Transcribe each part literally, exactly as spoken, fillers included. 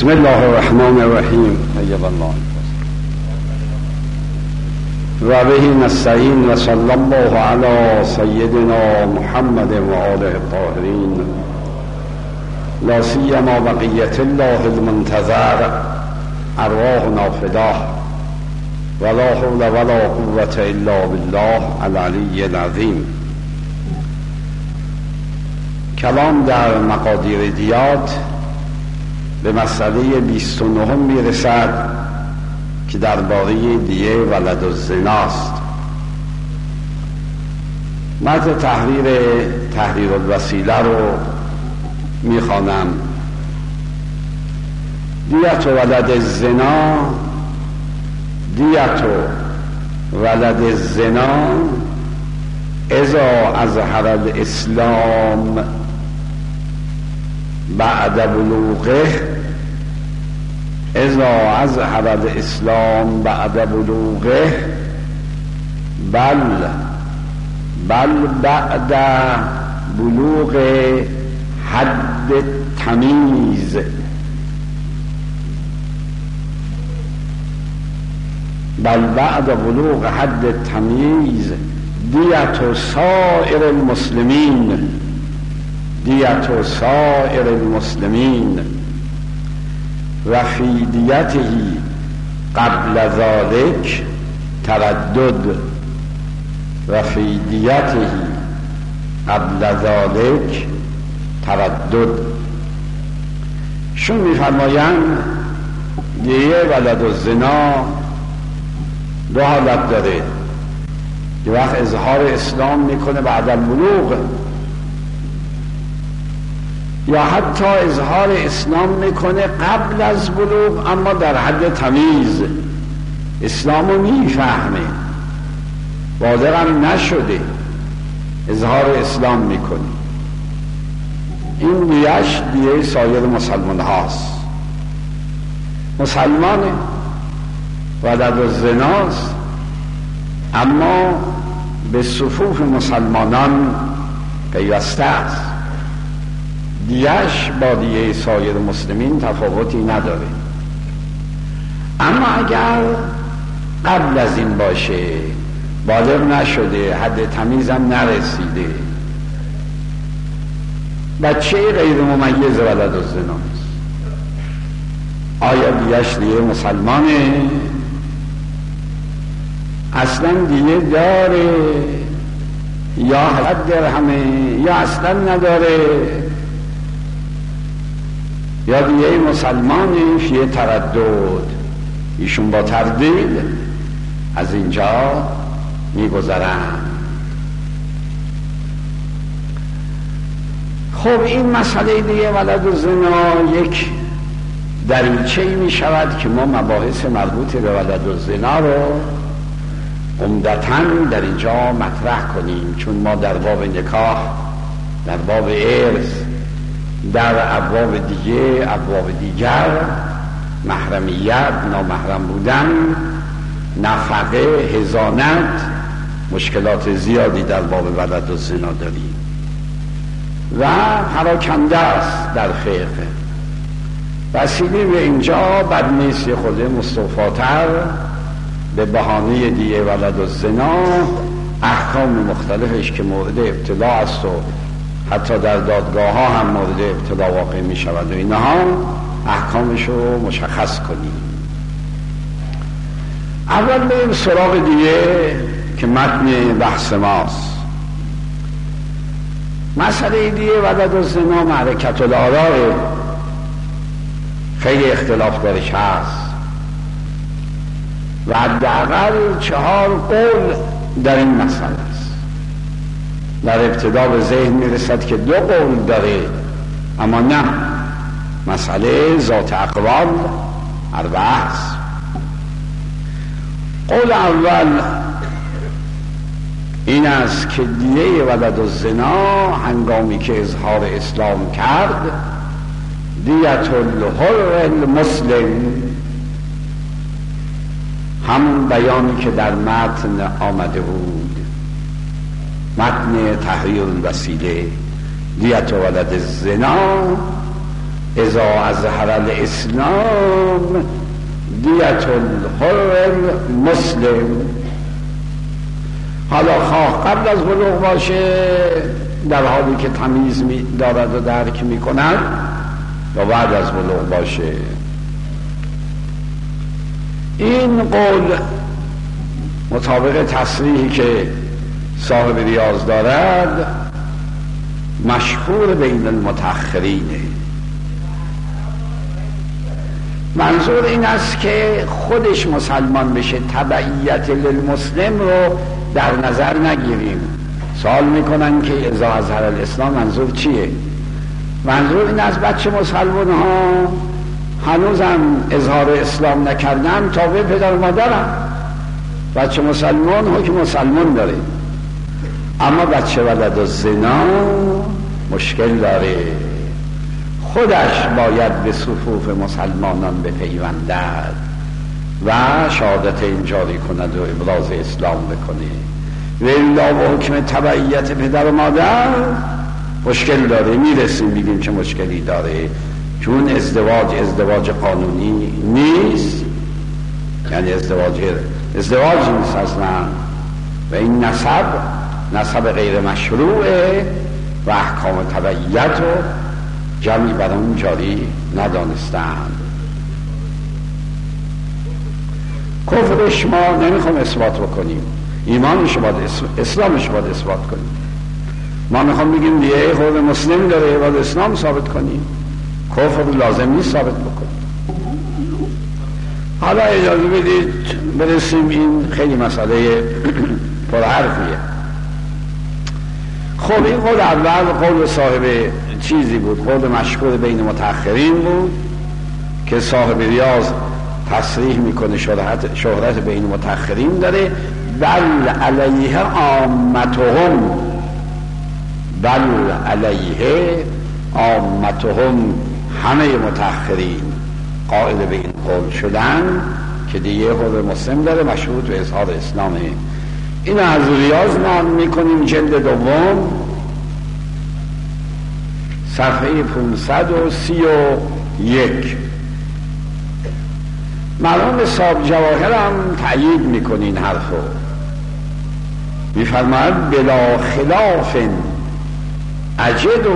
بسم الله الرحمن الرحیم. طیب الله و به نستعین و صلی الله علی سیدنا محمد و آله الطاهرین لا سیما بقیت الله المنتظر ارواحنا فداه ولا حول ولا قوة الا بالله العلی العظیم. کلام در مقادیر دیات به مسئله بیست و نهم میرسد که درباره دیه ولد الزناست. متن تحریر تحریر الوسیله رو میخوانم. دیت ولد الزنا دیت ولد الزنا اذا اظهر الاسلام بعد بلوغه اذا اظهر الاسلام بعد بلوغه بل بل بعد بلوغ حد التمیز بل بعد بلوغ حد التمیز دیت سائر المسلمین دیت سائر المسلمین و فی دیته قبل ذلك تردد و فی دیته قبل ذلك تردد. شون میفرمایند دیه ولد الزنا دو حالت داره. یه وقت اظهار اسلام میکنه بعد البلوغ، یا حتی اظهار اسلام میکنه قبل از بلوغ اما در حد تمیز، اسلامو میفهمه، بالغم نشده، اظهار اسلام میکنه. این دیهش دیه سایر مسلمان هاست. مسلمانه، ولد الزناست، اما به صفوف مسلمانان پیوسته است. دیهش با دیه سایر مسلمین تفاوتی نداره. اما اگر قبل از این باشه، بالغ نشده، حد تمیزم نرسیده، بچه غیر ممیز ولد الزناست، آیا دیهش دیه مسلمانه؟ اصلا دیه داره یا حد درهمه یا اصلا نداره؟ یا دیه مسلمانی فیه تردد، ایشون با تردید از اینجا میگذرن. خب این مسئله دیه ولد الزنا یک دریچه می شود که ما مباحث مربوط به ولد الزنا رو عمدتاً در اینجا مطرح کنیم، چون ما در باب نکاح، در باب ارث، در ابواب دیگه، ابواب دیگر، محرمیت، نامحرم بودن، نفقه، حضانت، مشکلات زیادی در باب ولد الزنا داریم و پراکنده است در فقه. وسیله به اینجا بد نیست خود مصطفاتر به بهانه دیه ولد الزنا احکام مختلفش که مورد ابتلا است و حتی در دادگاه ها هم مورد ابتلا واقع می شود و اینها احکامش رو مشخص کنیم. اول بریم سراغ دیه که متن بحث ماست. مسئله دیه ولد الزنا معرکة الآراء، خیلی اختلاف درش هست و حداقل چهار قول در این مسئله است. در ابتدا به ذهن میرسد که دو قول داره، اما نه، مسئله ذات اقوال اربعه است. قول اول این است که دیه ولد الزنا هنگامی که اظهار اسلام کرد، دیت الحر المسلم، همون بیانی که در متن آمده بود، متن تحریر الوسیله، دیت ولد الزنا اذا اظهر الاسلام دیت الحر مسلم. حالا خواه قبل از بلوغ باشه در حالی که تمیز می دارد و درک می کند و بعد از بلوغ باشه. این قول مطابق تصریحی که صاحب ریاض دارد مشهور بین المتأخرینه. منظور این است که خودش مسلمان بشه، تبعیت للمسلم رو در نظر نگیریم. سوال میکنن که اذا اظهر الاسلام منظور چیه؟ منظور این است بچه مسلمان ها هنوزم اظهار اسلام نکردن تابع پدر و مادرم. بچه مسلمان حکم مسلمان داره، اما بچه ولد الزنا مشکل داره، خودش باید به صفوف مسلمانان بپیوندد و شهادت جاری کند و ابراز اسلام بکنه. و الا با حکم تبعیت پدر و مادر مشکل داره. میرسیم بگیم چه مشکلی داره، چون ازدواج ازدواج قانونی نیست، یعنی ازدواج ازدواج نیست اصلا، و این نسب نسب غیر مشروعه و احکام تبعیت رو جمعی برامون جاری ندانستند. کفرش ما نمیخوام اثبات بکنیم، ایمانش باید اسلامش باید اثبات کنیم. ما میخوام بگیم دیگه خود مسلم داره باید اسلام ثابت کنیم، کفر لازم نیست ثابت بکنیم. حالا اجازه بدید برسیم، این خیلی مسئله پرحرفیه. خب این قول اول قول صاحب چیزی بود، قول مشهور بین متأخرین بود که صاحب ریاض تصریح میکنه شهرت, شهرت بین متأخرین داره. بل علیه عامتهم، بل علیه عامتهم، همه متأخرین قائل به این قول شدن که دیگه خود مسلم داره مشروط به اظهار اسلامه. این از ریاض نام میکنیم، جلد دوم صفحه پانصد و سی و یک. مرحوم صاحب جواهر هم تأیید میکنه این حرفو، میفرماید بلا خلاف اجده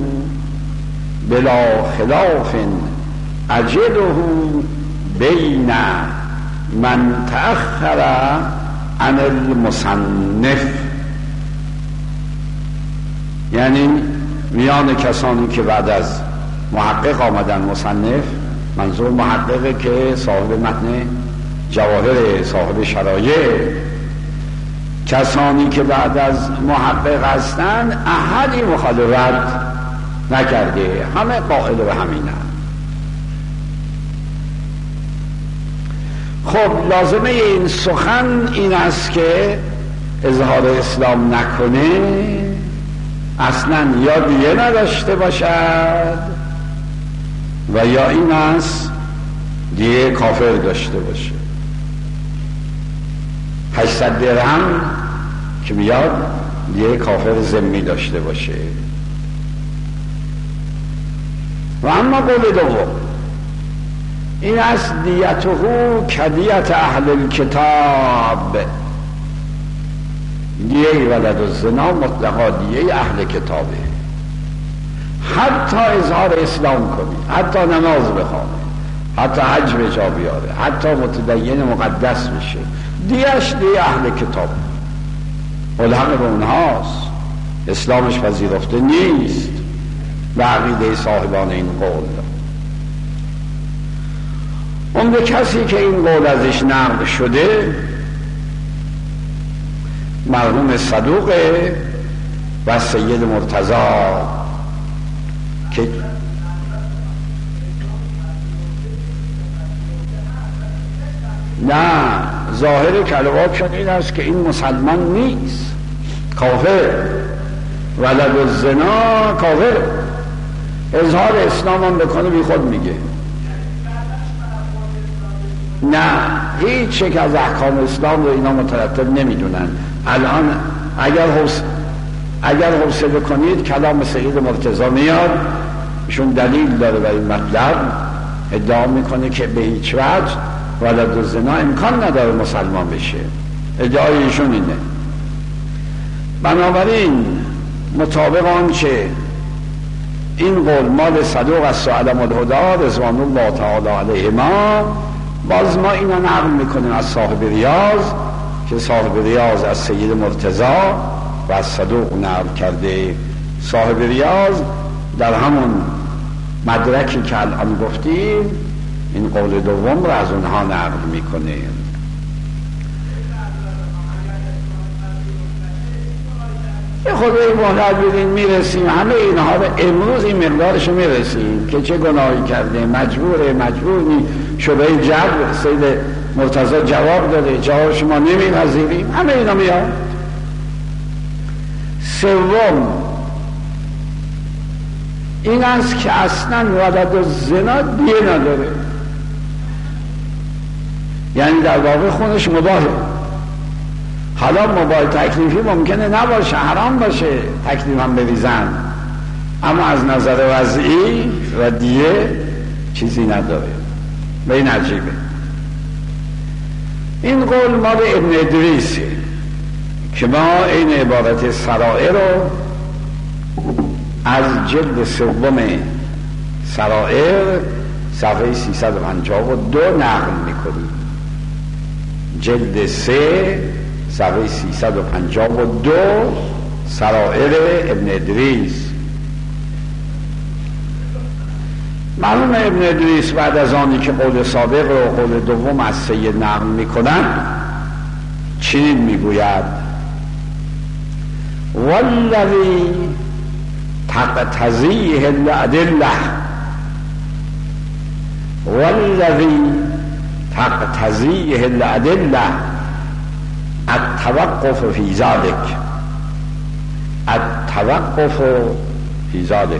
بلا خلاف اجده بین من تأخر عن المصنف، یعنی میان کسانی که بعد از محقق آمدن، مصنف منظور محققه که صاحب متن جواهر، صاحب شرایع، کسانی که بعد از محقق هستن احدی مخالفت نکرده، همه قائل به همینه. خب لازمه این سخن این است که اظهار اسلام نکنه، اصلا یا دیگه نداشته باشد و یا این است دیگه کافر داشته باشه. هشتصد درهم که میاد دیگه کافر ذمی داشته باشه. و اما قول دوم این است دیته کدیت اهل الکتاب، دیه ولد الزنا مطلقا دیه اهل کتابه، حتی اظهار اسلام کنی، حتی نماز بخوانه، حتی حج به جا بیاره، حتی متدین مقدس بشه، دیهش دیه اهل کتاب، ملحق به اونهاست، اسلامش پذیرفته نیست به عقیده صاحبان این قول. اون به کسی که این قول ازش نقل شده مرحوم صدوقه و سید مرتضی که نه، ظاهر کلماتشون این است که این مسلمان نیست، کافر، ولد الزنا کافر، اظهار اسلام هم بکنه بی خود میگه. نه، هیچ یک از احکام اسلام رو اینا مترتب نمیدونن. الان اگر حوصله اگر حوصله کنید کلام سید مرتضی میاد ایشون دلیل داره برای این مطلب، ادعا میکنه که به هیچ وجه ولد الزنا امکان نداره مسلمان بشه. ادعای ایشون اینه. بنابراین مطابق آنچه این قول مال صدوق است و علم الهدی رضوان الله تعالی علیهما، باز ما اینا نقل میکنیم از صاحب ریاض که صاحب ریاض از سید مرتضی و از صدوق نقل کرده. صاحب ریاض در همون مدرکی که الان گفتیم این قول دوم رو از اونها نقل میکنه. یه خود این مهلت بدین میرسیم، همه اینها رو امروز این مقدارش میرسیم که چه گناهی کرده، مجبوره، مجبور نی، شبه جبر سید مرتضی جواب داده، جواب شما نمیپذیریم، همه اینا میاد. سوم این است که اصلا ولد الزنا دیه نداره، یعنی در واقع خونش مباهه. حالا مباح تکلیفی ممکنه نباشه، حرام باشه تکلیف هم بریزن، اما از نظر وضعی و دیه چیزی نداره. به این عجیبه. این قول مال ابن ادریسه که ما این عبارت سرائر رو از جلد سوم سرائر صفحه سیصد و پنجاه و دو نقل میکنیم. جلد سه صفحه سیصد و پنجاه و دو سرائر ابن ادریس. معلوم ابن ادریس بعد از آنی که قول سابق و قول دوم از سید نقل میکنن چنین میگوید: والذی تقتضیه الادله والذی تقتضیه الادله التوقف فی ذلک التوقف فی ذلک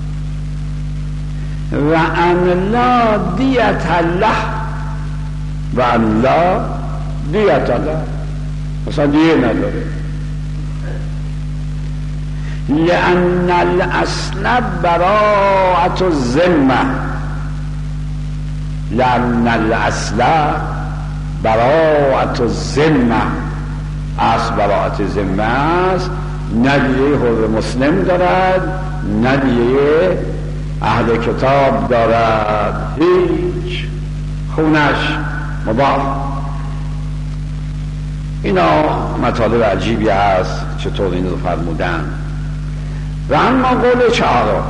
و ان لا دیت له و ان لا دیت له، مثلا دیه نداره. لأن الأصل براءة الذمة لأن الأصل براءة الذمة اصل براءة الذمة است، ندیه حر مسلم دارد، ندیه اهل کتاب دارد، هیچ، خونش مباح. اینا مطالب عجیبی هست چطور این رو فرمودن. و اما قول چهارم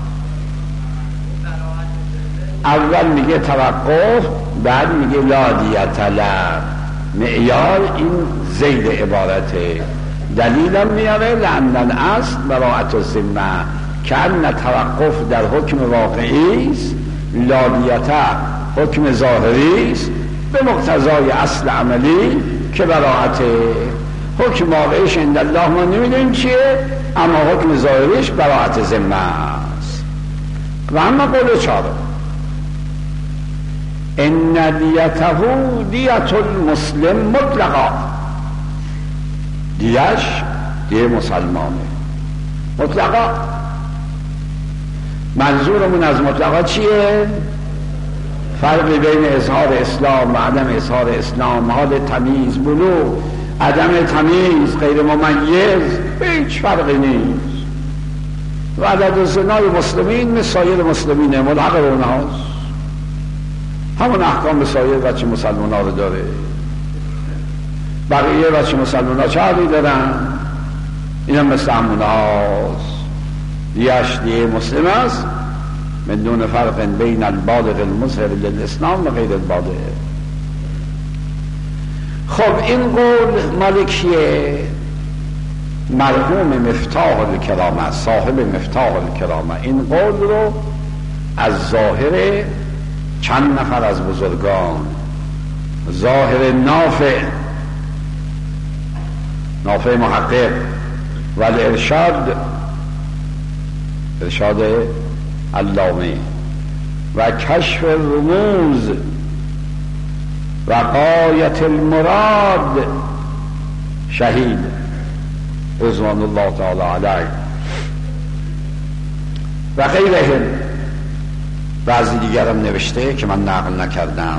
اول میگه توقف، بعد میگه لا دیت له، معیار این زید عبارته. دلیلم میاره لأن الاصل براءة الذمة، که ان توقف در حکم واقعی است، لا دیت حکم ظاهری است به مقتضای اصل عملی که براءت. حکم واقعیش عند الله ما نمیدونیم چیه، اما حکم ظاهریش براءت ذمه است. و اما قول چهارم ان دیته دیت المسلم مطلقا، دیش دیه مسلمانه مطلقا. منظورمون از مطلقا چیه؟ فرقی بین اظهار اسلام و عدم اظهار اسلام، حال تمیز، بلوغ، عدم تمیز، غیر ممیز، به هیچ فرقی نیست. و عدد زنای مسلمین مثل سایر مسلمینه، ملحق به اونهاست، همون احکام به سایر بچه مسلمان ها رو داره. بقیه بچه مسلمان ها چه حالی دارن؟ این هم مثل همون هاست. دیش دیه مسلم است من دون فرق بین البالغ المظهر للاسلام و غیر البالغ. خب این قول مالکیه، مرحوم مفتاح الکرامه، صاحب مفتاح الکرامه، این قول رو از ظاهر چند نفر از بزرگان، ظاهر نافع نافع محقق و الارشاد ارشاد علامه و کشف الرموز و غایت المراد شهید رضوان الله تعالی علیه و غیرهم بعضی دیگرم نوشته که من نقل نکردم.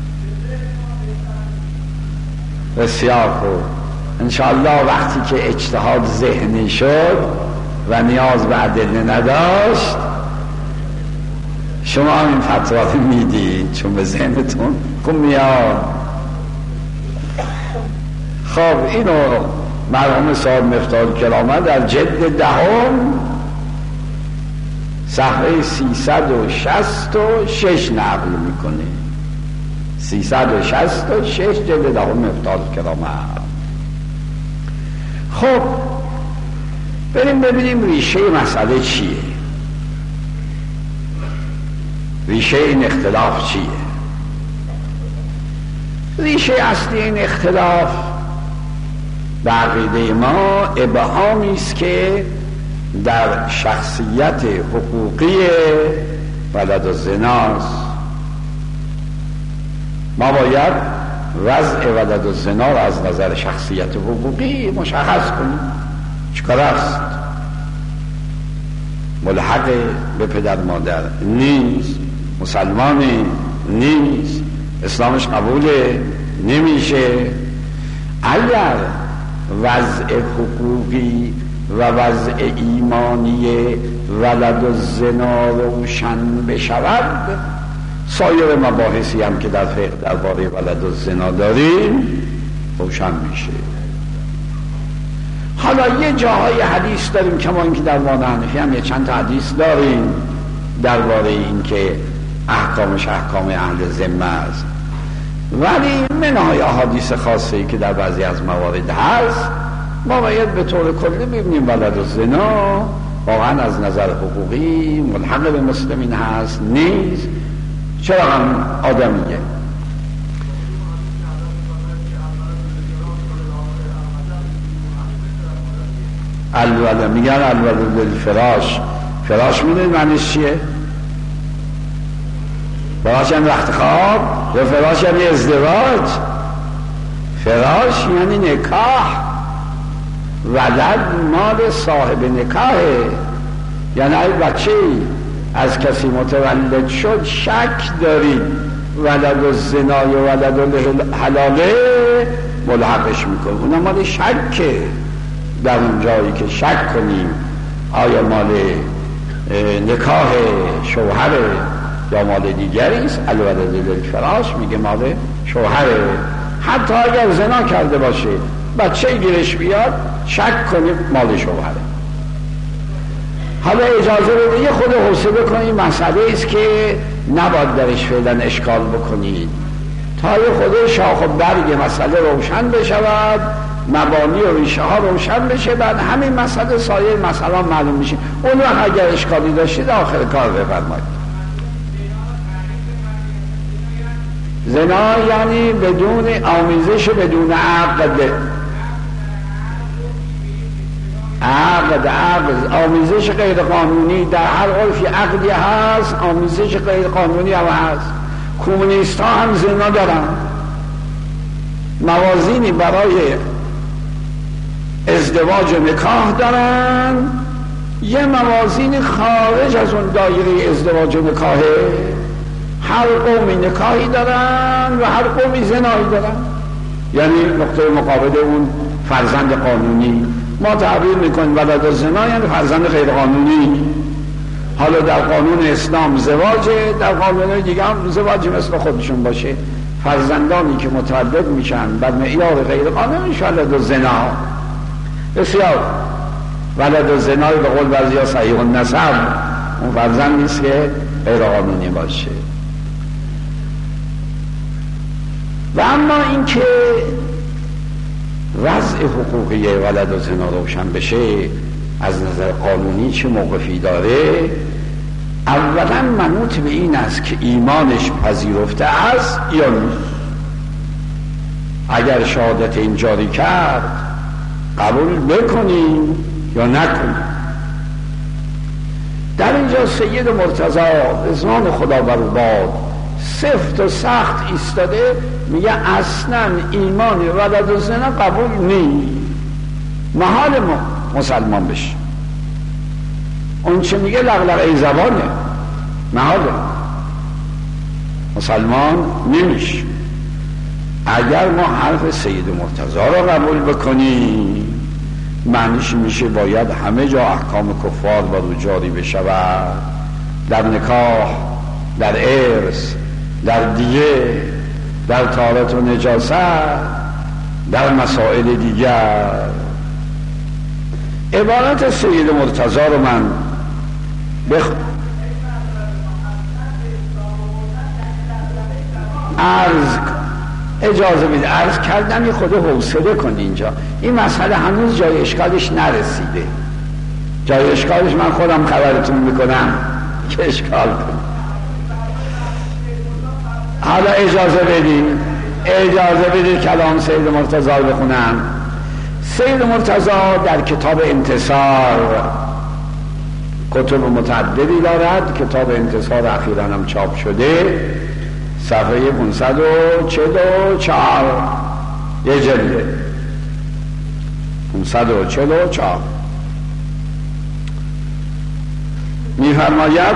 بسیار خوب. انشاءالله وقتی که اجتهاد ذهنی شد و نیاز به ادله نداشت شما این فتوا رو میدید چون به ذهنتون خوب میاد. خب اینو مرحوم صاحب مفتاح کرامت در جلد دهم صفحه سیصد و شصت و شش نقل میکنه. سیصد و شصت و شش جلد دهم مفتاح کرامت. خب بریم ببینیم ریشه مسئله چیه، ریشه این اختلاف چیه. ریشه اصلی این اختلاف به عقیده ما ابهامی است که در شخصیت حقوقی ولد الزناست. ما باید وضع ولد الزنا را از نظر شخصیت حقوقی مشخص کنیم. چیکار است؟ ملحق به پدر مادر نیست، مسلمان نیست، اسلامش قبوله نمیشه. اگر وضع حقوقی و وضع ایمانی ولد الزنا روشن بشود سایر مباحثی هم که در فقه درباره ولد الزنا داریم روشن میشه. حالا یه جاهای حدیث داریم که ما اینکه در وان حنفی هم یه چند تا حدیث داریم درباره این که احکامش احکام اهل ذمه است، ولی منهای احادیث خاصی که در بعضی از موارد هست ما باید به طور کلی ببینیم ولد الزنا واقعا از نظر حقوقی ملحق به مسلمین هست نیست، چرا هم آدمیه. الولد میگن الولد للفراش. فراش میدونید معنیش چیه؟ فراش یعنی رخت خواب یا فراش یعنی ازدواج؟ فراش یعنی نکاح. ولد مال صاحب نکاحه، یعنی اگه بچه از کسی متولد شد شک دارید ولد الزنا یا ولد الحلاله ملحقش میکنه، اونا مال شکه. در اون جایی که شک کنیم آیا مال نکاح شوهر یا مال دیگری است، الولد للفراش میگه مال شوهره. حتی اگر زنا کرده باشه بچه گیرش بیاد شک کنیم مال شوهره. حالا اجازه بده یه خود حوصله کنیم، مسئله است که نباید درش فعلا اشکال بکنید تا یه خود شاخ و برگ مسئله روشن بشود، مبانی و ریشه ها روشن بشه، بعد همین مسئله سایر مسئله معلوم میشه. اون وقت اگر اشکالی داشتید آخر کار بفرمایید. زنا یعنی بدون آمیزش، بدون عقد. عقد عقد آمیزش غیر قانونی در هر عرفی عقدی هست، آمیزش غیر قانونی هم هست. کمونیست ها هم زنا دارن، موازینی برای ازدواج و نکاح دارن، یه موازین خارج از اون دایره ازدواج و نکاحه. هر قومی نکاحی دارن و هر قومی زنایی دارن، یعنی نقطه مقابل اون فرزند قانونی. ما تعبیر میکنیم ولد الزنا یعنی فرزند غیر قانونی. حالا در قانون اسلام زواجه، در قانون دیگه هم زواج مثل خودشون باشه. فرزندانی که متولد میشن بر معیار غیر قانونی ولد الزنا. بسیار ولد الزنا به قول بعضیا صحیح النسب، اون فرزند نیست که غیر قانونی باشه. و اما اینکه وضع حقوقی ولد الزنا روشن بشه از نظر قانونی چه موقفی داره، اولا منوط به این است که ایمانش پذیرفته است یا نیست. اگر شهادت این جاری کرد قبول بکنیم یا نکنیم. در اینجا سید مرتضی رضوان خدا بر او باد سفت و سخت ایستاده، میگه اصلا ایمان ولد الزنا قبول نیست، محال ما مسلمان بشه. اون چه میگه لغلقه زبانه، محاله. مسلمان نمیشه. اگر ما حرف سید مرتضی را قبول بکنیم معنیش میشه باید همه جا احکام کفار بر او جاری بشود، در نکاح، در ارث، در دیه، در طهارت و نجاست، در مسائل دیگر. عبارت سید مرتضی رو من بخ... عرض اجازه بده عرض کردم یه خود حوصله کن. اینجا این مسئله هنوز جای اشکالش نرسیده. جای اشکالش من خودم خبرتون میکنم که اشکال کن. حالا اجازه بدید اجازه بدید کلام سید مرتضی رو بخونم. سید مرتضی در کتاب انتصار کتب متعددی دارد. کتاب انتصار اخیراً هم چاپ شده، صفحه پانصد و چهل و چهار، یه جلده پانصد و چهل و چهار می‌فرماید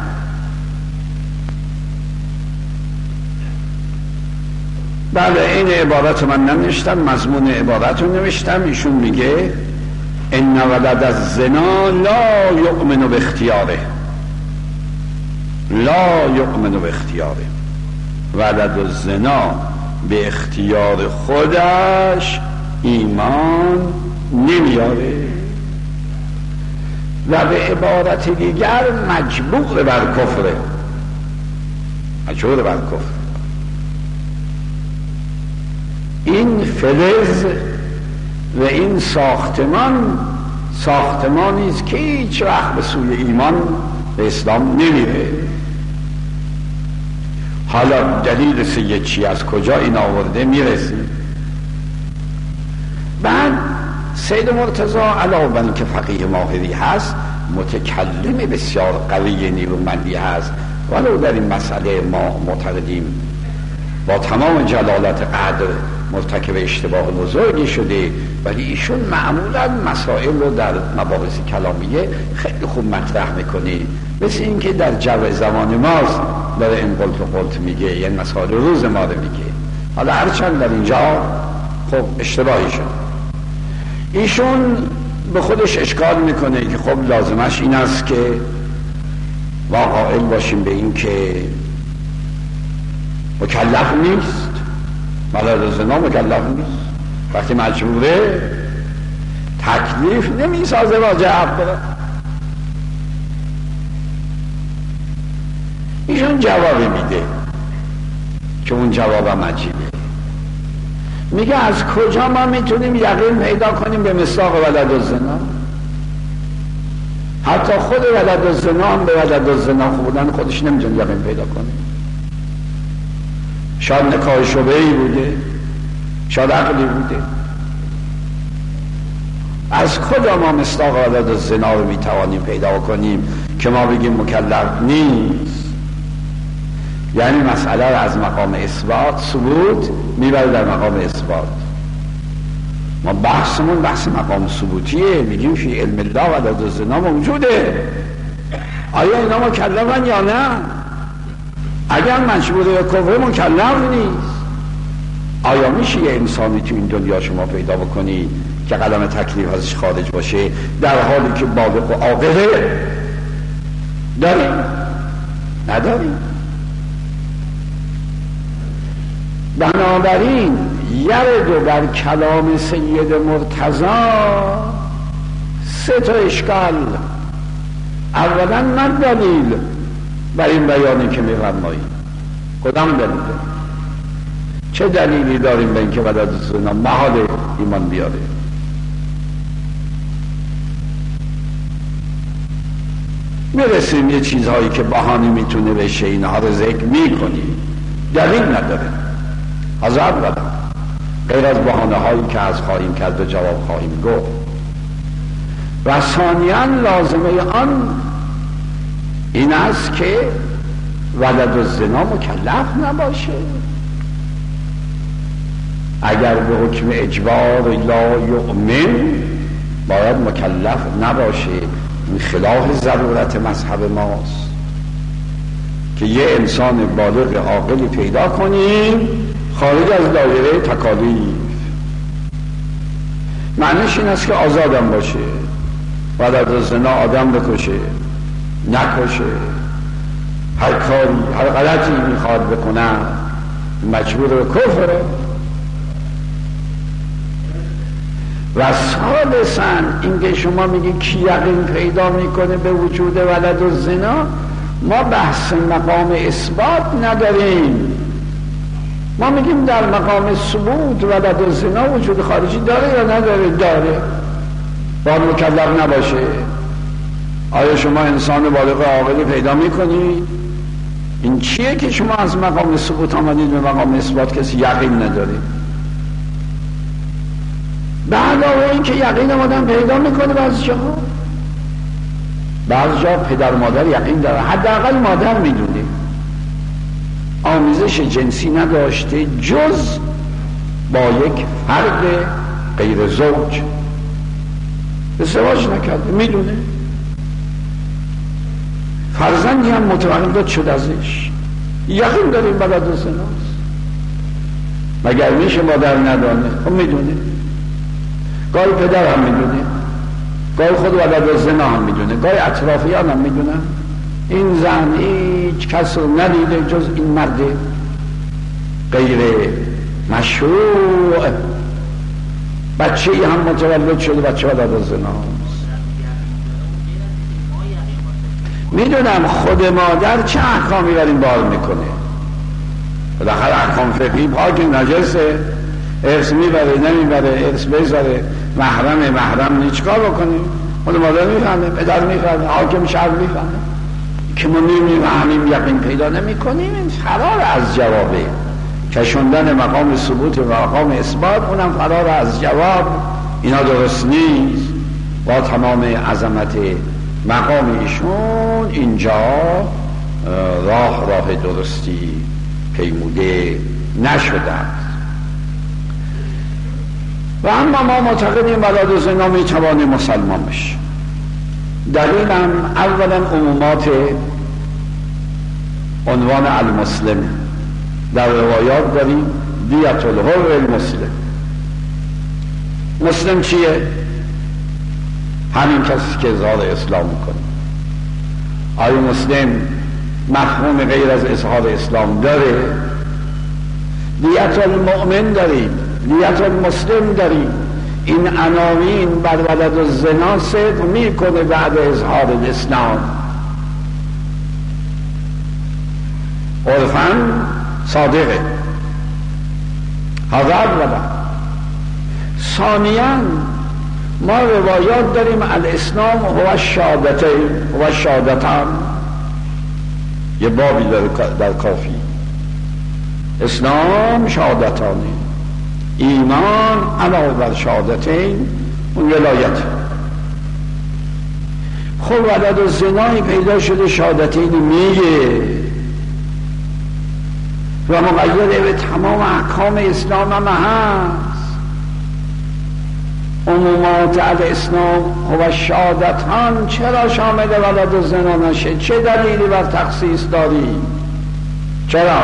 بله این عبارت من ننوشتم، مضمون عبارت رو نوشتم. ایشون میگه ان ولد الزنا لا یؤمن باختیاره، لا یؤمن باختیاره. ولد الزنا به اختیار خودش ایمان نمیاره و به عبارت دیگر مجبور بر کفره، مجبور بر کفر. این فلز و این ساختمان ساختمانی است که هیچ وقت به سوی ایمان به اسلام نمیره. حالا دلیل سید چی، از کجا این آورده میرسیم. بعد سید مرتضی علاوه بر اینکه فقیه ماهری هست متکلم بسیار قوی نیرومندی هست، ولو در این مسئله ما معتقدیم با تمام جلالت قدر مرتکب اشتباه بزرگی شده، ولی ایشون معمولا مسائل رو در مباحث کلامیه خیلی خوب مطرح میکنه، مثل اینکه در جو زمان ماست داره این قلت و قلت میگه، یعنی مسائل روز ما رو میگه. حالا هرچند در اینجا خب اشتباهی شد. ایشون به خودش اشکال میکنه که خب لازمش این است که واقعا باشیم به این که مکلف نیست، ولد زنا مکلف نیست، وقتی مجبوره تکلیف نمیسازه واجه عقل. ایشون جوابی میده که اون جوابم عجیبه. میگه از کجا ما میتونیم یقین پیدا کنیم به مصداق ولد الزنا؟ حتی خود ولد الزنا هم به ولد الزنا بودن خودش نمیتونه یقین پیدا کنه. شاید نکاح شبهه‌ای بوده، شاید عقلی بوده. از کجا ما مصداق ولد الزنا رو میتوانیم پیدا کنیم که ما بگیم مکلف نیست؟ یعنی مسئله رو از مقام اثبات ثبوت میبره در مقام اثبات. ما بحثمون بحث مقام ثبوتیه، میگیم فی علم الله ولد الزنا موجوده. آیا اینا مکلفن یا نه؟ اگر مجبوره کفر مکلف نیست. آیا میشه یه انسانی تو این دنیا شما پیدا بکنی که قلم تکلیف ازش خارج باشه در حالی که بالغ و عاقله؟ داریم؟ نداریم. بنابراین یرد در کلام سید مرتضی سه تا اشکال. اولا من دلیل بر این بیانی که می‌فرمایید کدام دلیل؟ چه دلیلی داریم به اینکه ولد الزنا محال ایمان بیاره؟ میرسیم یه چیزهایی که بهانه میتونه بشه اینها رو ذکر میکنیم، دلیل نداره. از اول غیر از بهانه هایی که از خواهیم کرد و جواب خواهیم گفت. و ثانیاً لازمه آن این است که ولد الزنا مکلف نباشه. اگر به حکم اجبار لا یؤمن باید مکلف نباشه. این خلاف ضرورت مذهب ماست. که یه انسان بالغ عاقلی پیدا کنیم خارج از دایره تکالیف. معنیش این است که آزادم باشه، ولد الزنا آدم بکشه نکشه، هر کاری هر غلطی میخواد بکنه مجبور به کفره. و ثالثاً اینکه شما میگی کی یقین پیدا میکنه به وجود ولد الزنا، ما بحث مقام اثبات نداریم، ما میگیم در مقام ثبوت ولد الزنا وجود خارجی داره یا نداره؟ داره، باید مکلف نباشه. آیا شما انسان بالغ عاقلی پیدا میکنید؟ این چیه که شما از مقام ثبوت آمدید به مقام اثبات کسی یقین نداره؟ به علاوه این که یقین آدم پیدا میکنه بعضی جاها، بعضی جا پدر و مادر یقین داره، حداقل مادر میدونه آمیزش جنسی نداشته جز با یک فرد غیر زوج، ازدواج نکرده، میدونه فرزندی هم متولد شد ازش، یقین داریم ولد الزناست. مگر میشه مادر ندانه؟ خب میدونه، گاهی پدر هم میدونه، گاهی خود ولد الزنا هم میدونه، گاهی اطرافیان هم میدونن. این زن هیچ کس رو ندیده جز این مرد غیر مشروع، بچه ای هم متولد شده بچه ولد الزناست. میدونم خود مادر چه احکامی بر این بار میکنه، بالاخره احکام فقهی پاک نجسه، ارث میبره نمیبره، ارث بذاره، محرم محرم نیچکار بکنیم، خود مادر میفهمه، پدر میفهمه، حاکم شهر میفهمه. که ما نمیفهمیم یقین پیدا نمی کنیم، این فرار از جوابه. کشوندن مقام ثبوت و مقام اثبات اونم فرار از جواب، اینا درست نیست. با تمام عظمت مقام ایشون اینجا راه راه درستی پیموده نشده. و اما ما معتقدیم ولد الزنا میتوانه مسلمان بشه. دلیلم اولا عمومات عنوان المسلم در روایات داریم، دیت الحر المسلم. مسلم چیه؟ همین کسی که اظهار اسلام میکنه. آیا مسلم مفهوم غیر از اظهار اسلام داره؟ دیت المؤمن داریم، دیت المسلم داریم. این عناوین بر ولد الزنا صدق میکنه بعد اظهار الاسلام. عرفاً صادقه. هذا اولا. ثانیاً ما روایات داریم الاسلام هو الشهادتین هو الشهادتان، یه بابی در کافی. اسلام شهادتانه، ایمان علاوه بر شهادتین اون ولایت. خب ولد الزنایی پیدا شده شهادتین میگه و مقیده به تمام احکام اسلام هم هست. عمومات الاسلام و شهادتان چرا شامل ولد الزنا نشه؟ چه دلیلی بر تخصیص داری؟ چرا؟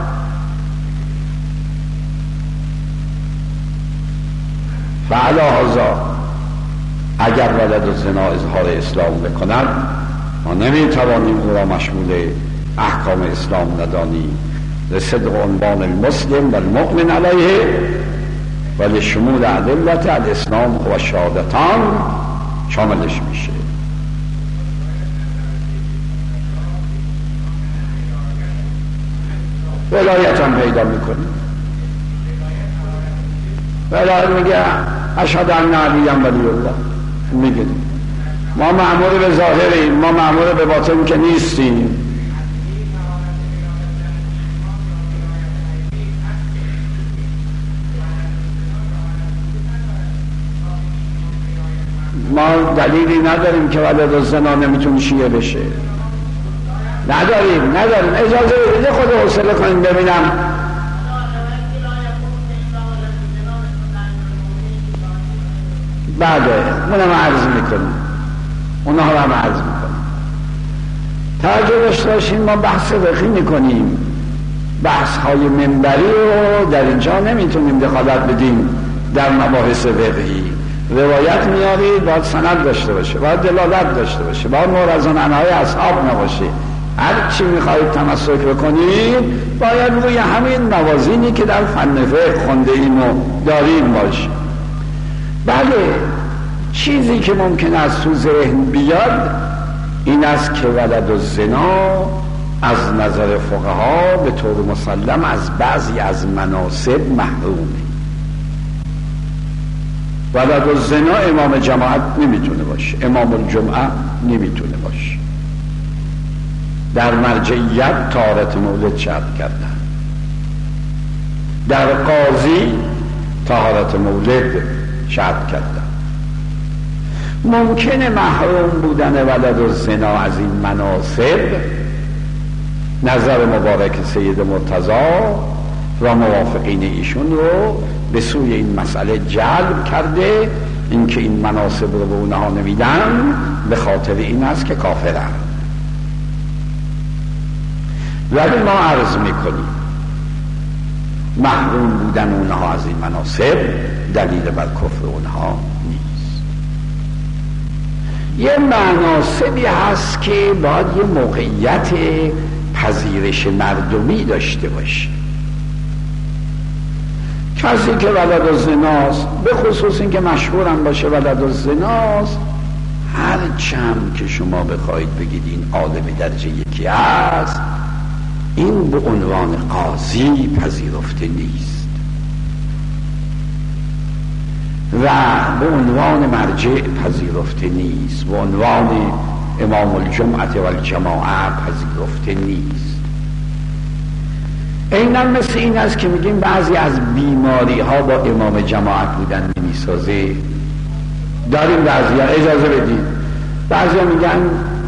فعلا هزا اگر ولد الزنا اظهار اسلام بکنن ما نمیتوانیم او را مشمول احکام اسلام ندانیم. لصدق عنوان المسلم و المؤمن علیه و لشمول ادلت الاسلام و شهادتان شاملش میشه. ولایت هم پیدا میکنه. ولایت میگه اشهد ان علی ولی الله، میگه ما مأمور به ظاهریم، ما مأمور به باطن که نیستیم. ما دلیلی نداریم که ولد الزنا نمیتونه شیعه بشه. نداریم نداریم اجازه بده خود حوصله کنیم ببینم. بله اونم عرض میکنیم، اونها هم عرض میکنیم. توجه داشته باشین، ما بحث فقهی میکنیم، بحث های منبری رو در اینجا نمیتونیم دخالت بدیم در مباحث فقهی. روایت میارید باید سند داشته باشه، باید دلالت داشته باشه، باید مورز و نهای اصحاب نباشه. هر چی میخواهید تمسک بکنید باید روی همین موازینی که در فن فقه خونده ایم و داریم باشه. بله، چیزی که ممکن است تو ذهن بیاد این است که ولد الزنا از نظر فقها به طور مسلم از بعضی از مناسب محرومه. ولد الزنا امام جماعت نمیتونه باشه، امام الجمعه نمیتونه باشه. در مرجعیت طهارت مولد شرط کردن، در قاضی طهارت مولد شرط کردن. ممکنه محروم بودن ولد الزنا از این مناسب نظر مبارک سید مرتضی و موافقین ایشون رو به سوی این مسئله جلب کرده، اینکه این مناسب رو به اونها نمیدن به خاطر این است که کافرن. ولی ما عرض میکنیم محروم بودن اونها از این مناسب دلیل بر کفر اونها نیست. یه مناسبی هست که باید یه موقعیت پذیرش مردمی داشته باشه. کسی که ولد الزناست، به خصوص این که مشهورم باشه ولد الزناست، هر چند که شما بخواید بگید این عالم درجه یکی است، این به عنوان قاضی پذیرفته نیست و به عنوان مرجع پذیرفته نیست، به عنوان امام الجمعه و الجماعه پذیرفته نیست. اینم مثل این است که میگیم بعضی از بیماری ها با امام جماعت بودن نمیسازه. داریم بعضی ها، اجازه بدید، بعضی ها میگن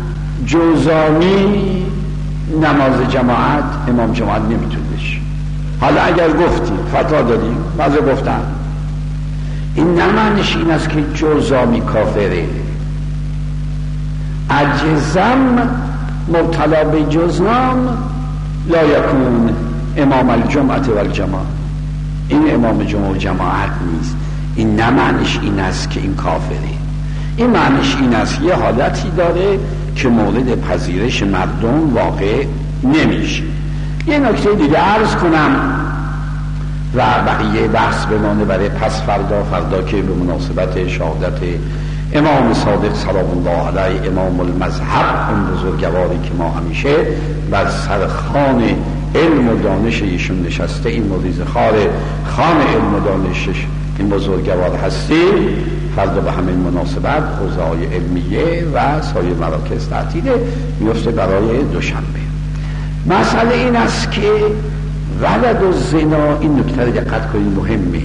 جوزامی نماز جماعت امام جماعت نمیتونه بشه. حالا اگر گفتیم فتوا دادیم، بعضی گفتن این نمعنیش این است که جوزامی کافره. اجزم مبتلا به جزنام لا یکون امام الجمعه و الجماعه، این امام جمعه و جماعت نیست. این نمعنیش این است که این کافره. این معنیش این است یه حالتی داره که مورد پذیرش مردم واقع نمیشه. یه نکته دیگه عرض کنم و بقیه بحث بمانه برای پس فردا، فردا که به مناسبت شهادت امام صادق سلام الله علیه امام المذهب، اون بزرگواری که ما همیشه بر سر خوان علم و دانش ایشون نشسته، این مریض خار خوان علم و دانشش این بزرگوار هستیم، فردا به همین مناسبت حوزه‌های علمیه و سایر مراکز تعطیل میفته برای دوشنبه. مسئله این است که ولد الزنا، این نکته دقت کنید مهمه،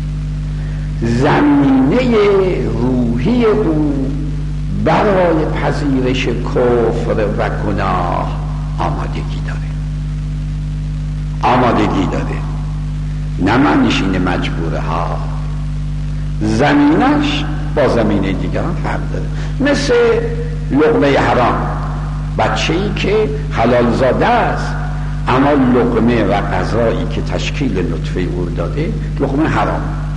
زمینه روحی او برای پذیرش کفر و گناه آمادگی داره، آمادگی داره، نه معنیش اینه مجبوره ها. زمینش با زمینه دیگران فرق داره. مثل لقمه حرام، بچه‌ای که حلال زاده است اما لقمه و غذایی که تشکیل نطفه او داده لقمه حرام.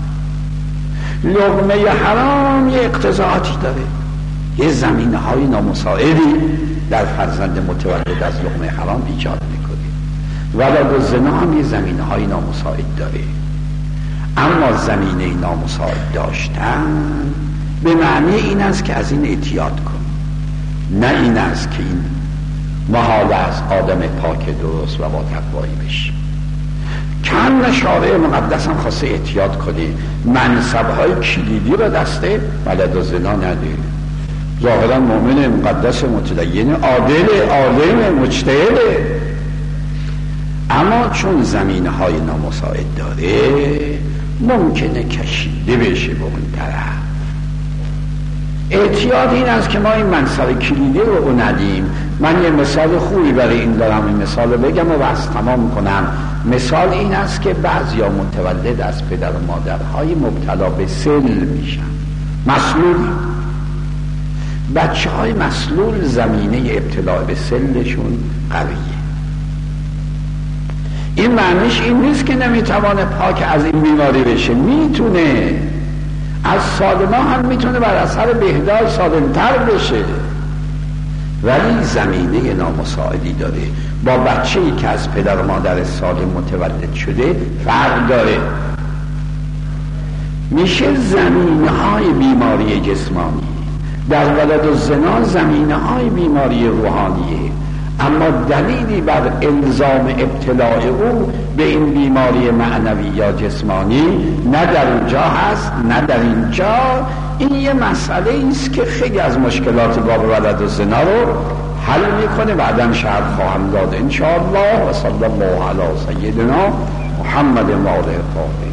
لقمه حرام یه اقتضاعاتی داره، یه زمینه های نامساعدی در فرزند متولد از لقمه حرام ایجاد میکنه. ولد الزنا هم یه زمینه های نامساعد داره، اما زمینه نامساعد داشتن به معنی این است که از این احتیاط کن، نه این است که این محال است آدم پاک درست و با تقوایی بشه. کم شارع مقدس هم خواسته احتیاط کنه منصب‌های کلیدی را دسته ولد الزنا نده. ظاهرا مؤمن مقدس متدین عادل عالم مجتهد، اما چون زمینه‌های نامساعد داره ممکنه کشیده بشه به اون طرف. احتیاط این است که ما این منصب کلیدی رو ندیم. من یه مثال خوبی برای این دارم، این مثال رو بگم و بس تمام کنم. مثال این است که بعضیا متولد از پدر و مادرهای مبتلا به سل میشن، مسلول، بچه های مسلول زمینه ابتلاع به سلشون قویه. این معنیش این نیست که نمیتوانه پاک از این بیماری بشه، میتونه، از سالما هم میتونه بر اثر بهداشت سالمتر بشه، ولی زمینه نامساعدی داره. با بچه‌ای که از پدر و مادر سالم متولد شده فرق داره. میشه زمینه های بیماری جسمانی، در ولد و زنا زمینه های بیماری روحانیه، اما دلیلی بر الزام ابتلاع او به این بیماری معنوی یا جسمانی نه در اونجا هست نه در اینجا. این یه مسئله است که خیلی از مشکلات باب ولد و زنا رو حل میکنه. بعداً شرح خواهم داد انشاءالله. و صلی الله علی سیدنا محمد و آله الطاهرین.